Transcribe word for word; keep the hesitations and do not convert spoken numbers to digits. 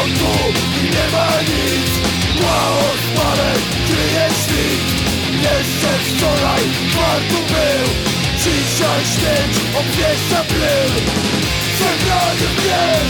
tu i nie ma nic. Mgła odpaleń kryje świt. Jeszcze wczoraj warto był, dzisiaj śmierć obwiesza pył. Przegrany mnie